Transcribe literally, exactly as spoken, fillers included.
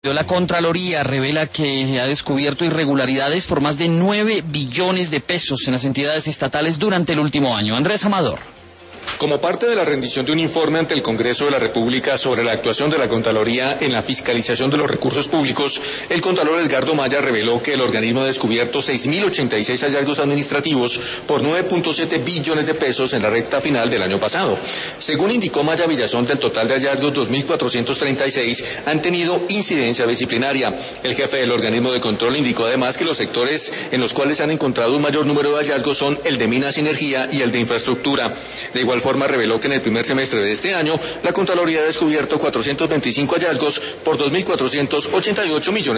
La Contraloría revela que ha descubierto irregularidades por más de nueve billones de pesos en las entidades estatales durante el último año. Andrés Amador. Como parte de la rendición de un informe ante el Congreso de la República sobre la actuación de la Contraloría en la fiscalización de los recursos públicos, el Contralor Edgardo Maya reveló que el organismo ha descubierto seis mil ochenta y seis hallazgos administrativos por nueve punto siete billones de pesos en la recta final del año pasado. Según indicó Maya Villazón, del total de hallazgos, dos mil cuatrocientos treinta y seis han tenido incidencia disciplinaria. El jefe del organismo de control indicó además que los sectores en los cuales se han encontrado un mayor número de hallazgos son el de minas y energía y el de infraestructura. De igual forma, reveló que en el primer semestre de este año la Contraloría ha descubierto cuatrocientos veinticinco hallazgos por dos mil cuatrocientos ochenta y ocho millones